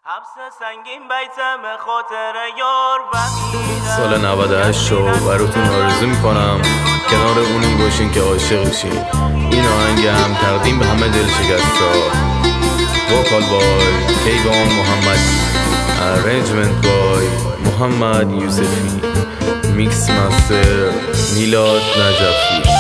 حبس سنگین بیتم خاطر یار و سال 98 رو براتون آرزو میکنم کنار اونی باشین که عاشق شین. این آهنگم تقدیم به همه دل شکستا. وکال بای کیوان محمد، ارنجمنت بای محمد یوسفی، میکس مستر میلاد نجفی.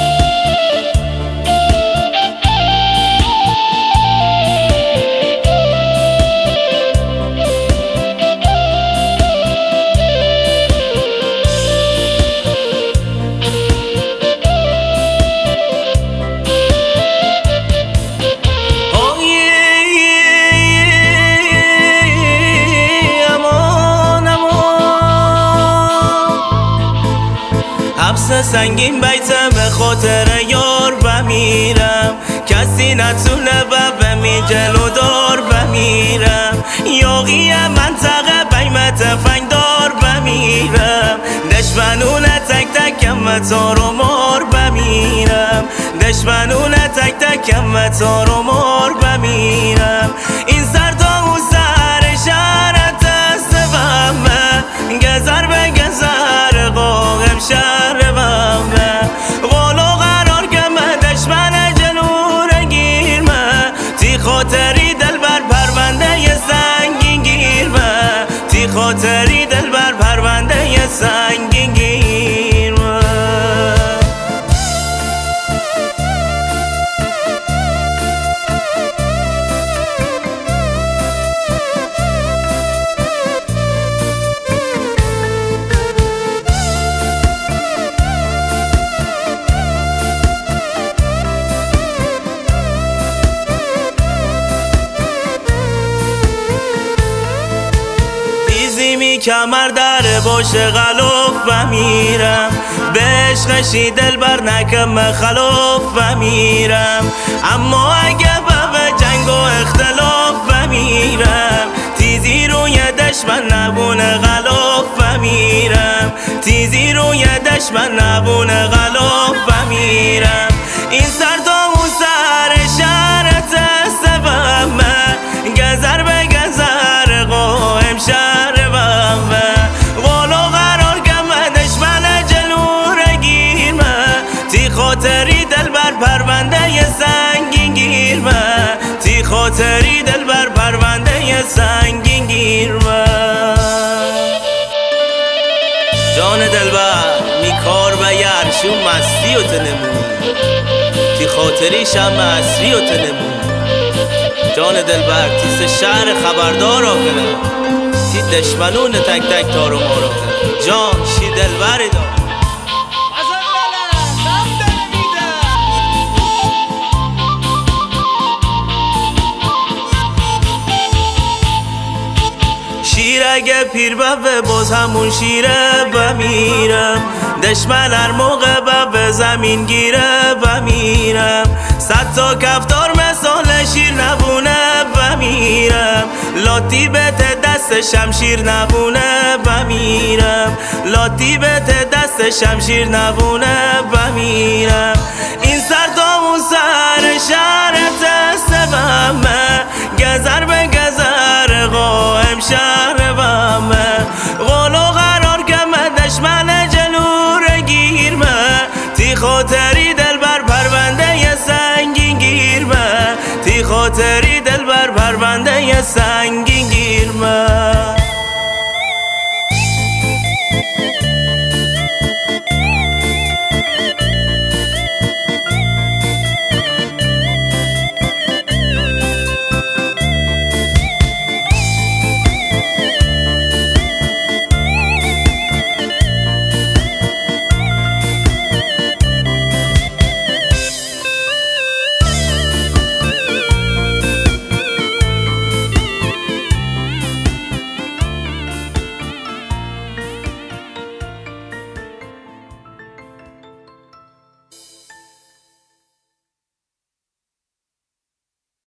حبس سنگین بیتم به خاطر یار بمیرم، کسی نتونه به جلو دار بمیرم. یاقی منطقه بیمت فنگدار بمیرم، دشمنون تک تکم تار و مار بمیرم، دشمنون تک تکم تار و مار بمیرم. این سر تا اون سر شهرت دست بمه، گذر به گذر قاقم شهر بمه. قولو قرار کمه دشمن جنور گیرمه، تی خاطری دل بر پرونده سنگین گیرمه، تی خاطری دل بر پرونده سنگین گیرمه. کمر در باش غلوف بمیرم، به عشقشی دل بر نکم خلوف بمیرم. اما اگه به جنگ و اختلاف بمیرم، تیزی روی دشمن نبونه غلوف بمیرم، تیزی روی دشمن نبونه غلوف بمیرم. این سر تا اون سر شهرت دست بمه، گذر به گذر قایم شهر بمه. قولو قرار کمه دشمن جلور گیرمه، تی خاطری دل بر پرونده سنگین گیرمه، تی خاطری دل بر پرونده سنگین گیرمه. جان دلبر میکار و یرشون مستی و تنمون، تی خاطری شم اصری و تنمون. جان دلبر تیس شهر خبردار آکنه، تی دشمنون تک تک تارو مارا کنه. جان شی دلبری دار شیر اگه پیر به باز همون شیره بمیرم، دشمن هر موقع به زمین گیره بمیرم. 100 تا کفتار مثال شیر نبونه بمیرم، لاتی بهت دست شمشیر نبونه بمیرم، لاتی بهت دست شمشیر نبونه بمیرم. این سر تا اون سر شهرت دست بمه، گذر به گذر قایم شهر بمه. قولو قرار کمه دشمن جلور گیرمه، تی خاطری دل بر پرونده سنگین گیرمه، تی خاطری دل بر پرونده سنگین